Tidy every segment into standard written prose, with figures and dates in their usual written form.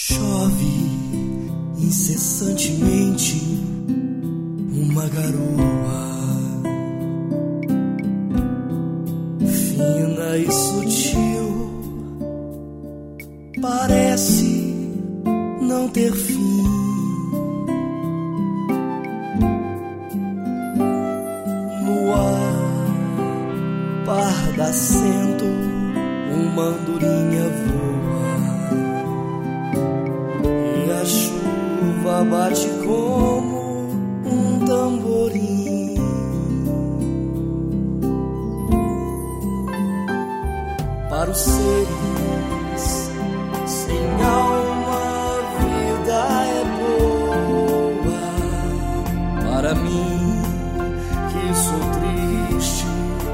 Chove incessantemente uma garoa fina e sutil, parece não ter fim. No ar pardacento uma andorinha voa e a chuva bate como um tamborim. Para os seres sem alma a vida é boa. Para mim que sou triste,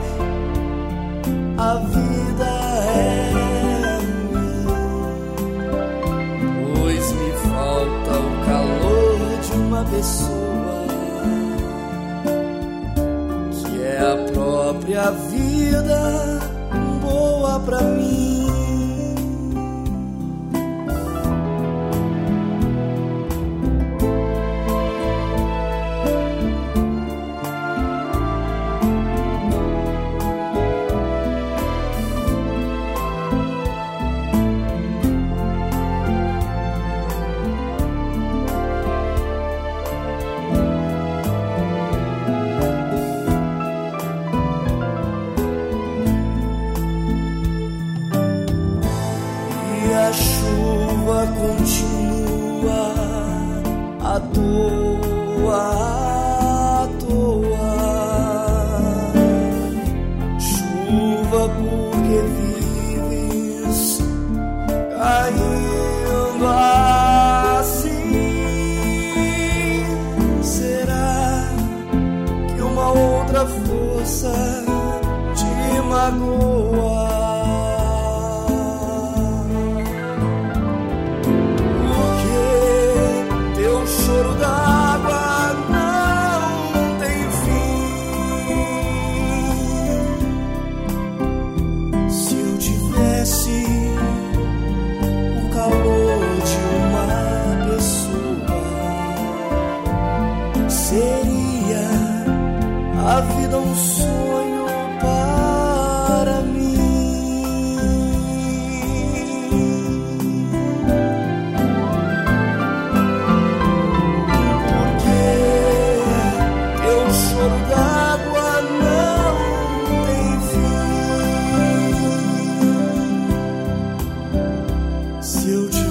a vida é ruim, pois me falta o calor de uma pessoa que é a própria vida boa pra mim. A chuva continua à toa, à toa. Chuva, porque vives caindo assim? Será que uma outra força te magoa? Choro d'água não tem fim. Se eu tivesse o calor de uma pessoa, seria a vida um sonho para mim. Choro d'água não tem fim. Se eu